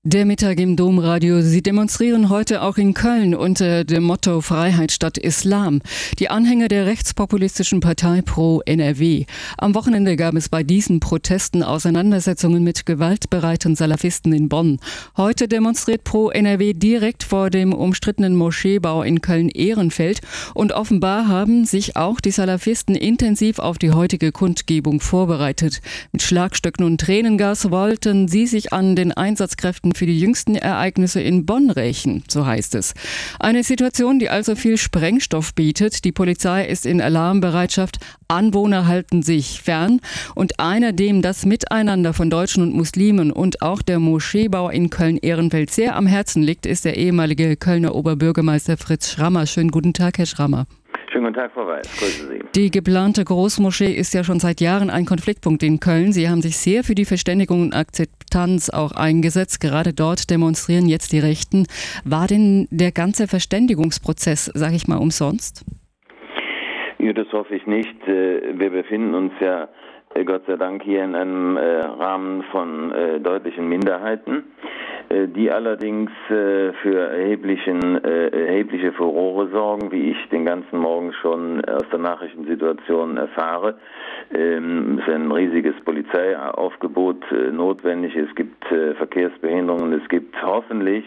Der Mittag im Domradio. Sie demonstrieren heute auch in Köln unter dem Motto Freiheit statt Islam. Die Anhänger der rechtspopulistischen Partei Pro NRW. Am Wochenende gab es bei diesen Protesten Auseinandersetzungen mit gewaltbereiten Salafisten in Bonn. Heute demonstriert Pro NRW direkt vor dem umstrittenen Moscheebau in Köln-Ehrenfeld. Und offenbar haben sich auch die Salafisten intensiv auf die heutige Kundgebung vorbereitet. Mit Schlagstöcken und Tränengas wollten sie sich an den Einsatzkräften für die jüngsten Ereignisse in Bonn rächen, so heißt es. Eine Situation, die also viel Sprengstoff bietet. Die Polizei ist in Alarmbereitschaft, Anwohner halten sich fern und einer, dem das Miteinander von Deutschen und Muslimen und auch der Moscheebau in Köln-Ehrenfeld sehr am Herzen liegt, ist der ehemalige Kölner Oberbürgermeister Fritz Schrammer. Schönen guten Tag, Herr Schrammer. Schönen guten Tag, Frau Weiß. Grüße Sie. Die geplante Großmoschee ist ja schon seit Jahren ein Konfliktpunkt in Köln. Sie haben sich sehr für die Verständigung und Akzeptanz auch eingesetzt. Gerade dort demonstrieren jetzt die Rechten. War denn der ganze Verständigungsprozess, sage ich mal, umsonst? Ja, das hoffe ich nicht. Wir befinden uns ja Gott sei Dank hier in einem Rahmen von deutlichen Minderheiten, die allerdings für erhebliche Furore sorgen, wie ich den ganzen Morgen schon aus der Nachrichtensituation erfahre. Es ist ein riesiges Polizeiaufgebot notwendig, es gibt Verkehrsbehinderungen, es gibt hoffentlich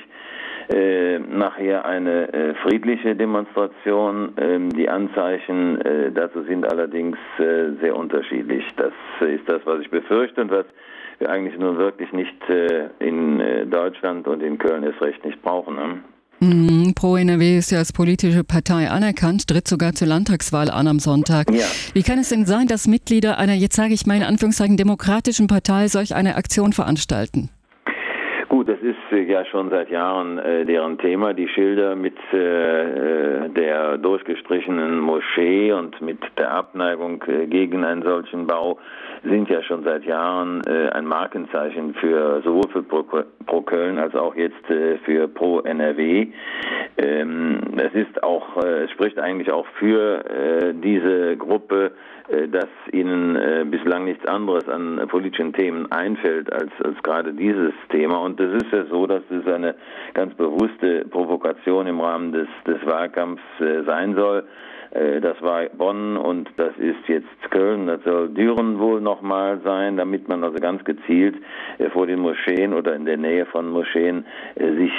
nachher eine friedliche Demonstration. Die Anzeichen dazu sind allerdings sehr unterschiedlich. Das ist das, was ich befürchte und was wir eigentlich nun wirklich nicht in Deutschland und in Köln erst recht nicht brauchen. Ne? Pro NRW ist ja als politische Partei anerkannt, tritt sogar zur Landtagswahl an am Sonntag. Ja. Wie kann es denn sein, dass Mitglieder einer, jetzt sage ich mal in Anführungszeichen, demokratischen Partei solch eine Aktion veranstalten? Gut, das ist ja schon seit Jahren deren Thema. Die Schilder mit der durchgestrichenen Moschee und mit der Abneigung gegen einen solchen Bau sind ja schon seit Jahren ein Markenzeichen sowohl für Pro Köln als auch jetzt für Pro NRW. Es spricht eigentlich auch für diese Gruppe, dass ihnen bislang nichts anderes an politischen Themen einfällt als gerade dieses Thema. Und es ist ja so, dass es eine ganz bewusste Provokation im Rahmen des Wahlkampfs sein soll. Das war Bonn und das ist jetzt Köln, das soll Düren wohl nochmal sein, damit man also ganz gezielt vor den Moscheen oder in der Nähe von Moscheen sich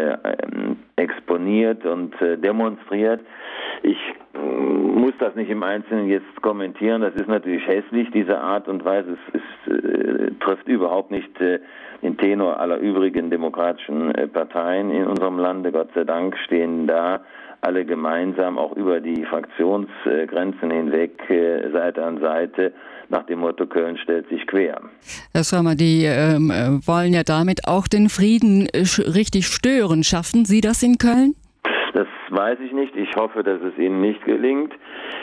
exponiert und demonstriert. Ich muss das nicht im Einzelnen jetzt kommentieren, das ist natürlich hässlich, diese Art und Weise. Es trifft überhaupt nicht den Tenor aller übrigen demokratischen Parteien in unserem Lande. Gott sei Dank stehen da alle gemeinsam, auch über die Fraktionsgrenzen hinweg, Seite an Seite, nach dem Motto Köln stellt sich quer. Herr Schrammer, die wollen ja damit auch den Frieden richtig stören. Schaffen Sie das in Köln? Das weiß ich nicht. Ich hoffe, dass es Ihnen nicht gelingt.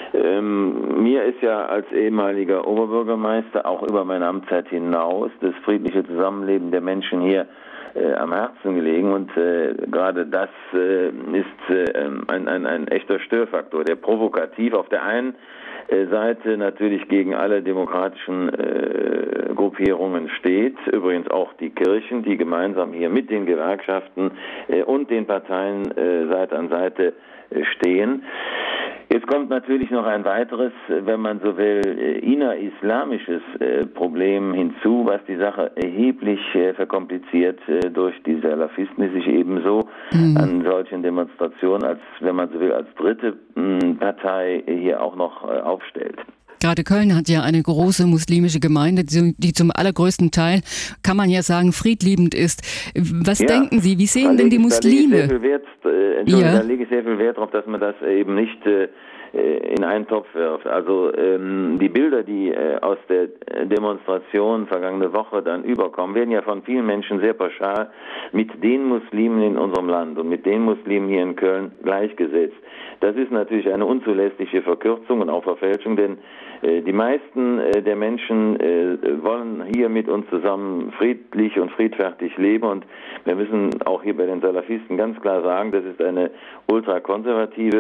Mir ist ja als ehemaliger Oberbürgermeister auch über meine Amtszeit hinaus das friedliche Zusammenleben der Menschen hier am Herzen gelegen und gerade das ist ein echter Störfaktor, der provokativ auf der einen Seite natürlich gegen alle demokratischen Gruppierungen steht, übrigens auch die Kirchen, die gemeinsam hier mit den Gewerkschaften und den Parteien Seite an Seite stehen. Jetzt kommt natürlich noch ein weiteres, wenn man so will, innerislamisches Problem hinzu, was die Sache erheblich verkompliziert durch die Salafisten, die sich ebenso an solchen Demonstrationen als, wenn man so will, als dritte Partei hier auch noch aufstellt. Gerade Köln hat ja eine große muslimische Gemeinde, die zum allergrößten Teil, kann man ja sagen, friedliebend ist. Was denken Sie, wie sehen denn die Muslime? Da lege ich sehr viel Wert darauf, dass man das eben nicht in einen Topf wirft. Also die Bilder, die aus der Demonstration vergangene Woche dann überkommen, werden ja von vielen Menschen sehr pauschal mit den Muslimen in unserem Land und mit den Muslimen hier in Köln gleichgesetzt. Das ist natürlich eine unzulässige Verkürzung und auch Verfälschung, denn die meisten der Menschen wollen hier mit uns zusammen friedlich und friedfertig leben und wir müssen auch hier bei den Salafisten ganz klar sagen, das ist eine ultrakonservative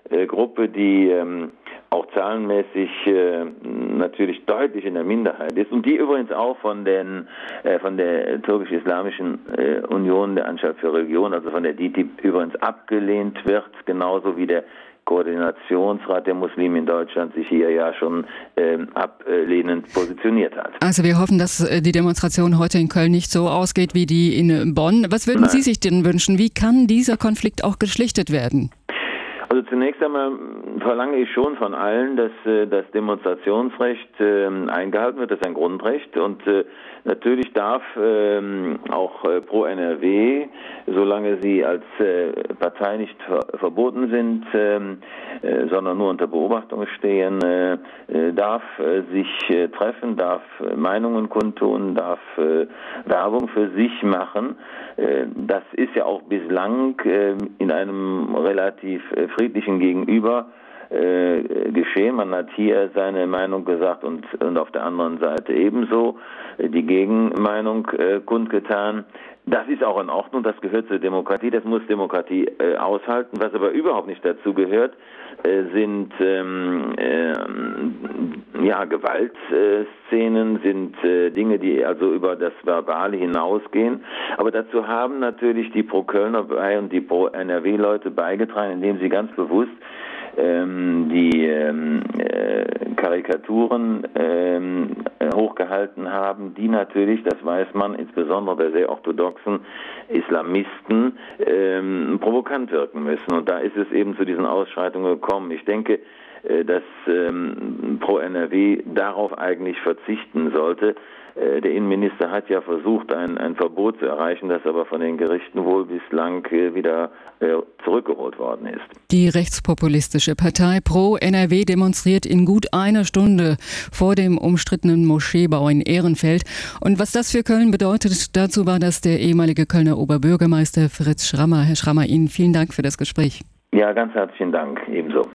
Gruppe, die auch zahlenmäßig natürlich deutlich in der Minderheit ist und die übrigens auch von der türkisch-islamischen Union der Anstalt für Religion, also von der DİTİB übrigens abgelehnt wird, genauso wie der Koordinationsrat der Muslime in Deutschland sich hier ja schon ablehnend positioniert hat. Also wir hoffen, dass die Demonstration heute in Köln nicht so ausgeht wie die in Bonn. Was würden Sie sich denn wünschen? Wie kann dieser Konflikt auch geschlichtet werden? Also zunächst einmal verlange ich schon von allen, dass das Demonstrationsrecht eingehalten wird. Das ist ein Grundrecht und natürlich darf auch Pro NRW, solange sie als Partei nicht verboten sind, sondern nur unter Beobachtung stehen, darf sich treffen, darf Meinungen kundtun, darf Werbung für sich machen. Das ist ja auch bislang in einem relativ friedlichen Gegenüber geschehen. Man hat hier seine Meinung gesagt und auf der anderen Seite ebenso die Gegenmeinung kundgetan. Das ist auch in Ordnung, das gehört zur Demokratie, das muss Demokratie aushalten. Was aber überhaupt nicht dazu gehört, sind Gewaltszenen, sind Dinge, die also über das Verbale hinausgehen. Aber dazu haben natürlich die Pro-Kölner und die Pro-NRW-Leute beigetragen, indem sie ganz bewusst die Karikaturen hochgehalten haben, die natürlich, das weiß man, insbesondere bei sehr orthodoxen Islamisten provokant wirken müssen. Und da ist es eben zu diesen Ausschreitungen gekommen. Ich denke, dass Pro NRW darauf eigentlich verzichten sollte. Der Innenminister hat ja versucht, ein Verbot zu erreichen, das aber von den Gerichten wohl bislang wieder zurückgeholt worden ist. Die rechtspopulistische Partei Pro NRW demonstriert in gut einer Stunde vor dem umstrittenen Moscheebau in Ehrenfeld. Und was das für Köln bedeutet, dazu war das der ehemalige Kölner Oberbürgermeister Fritz Schrammer. Herr Schrammer, Ihnen vielen Dank für das Gespräch. Ja, ganz herzlichen Dank, ebenso.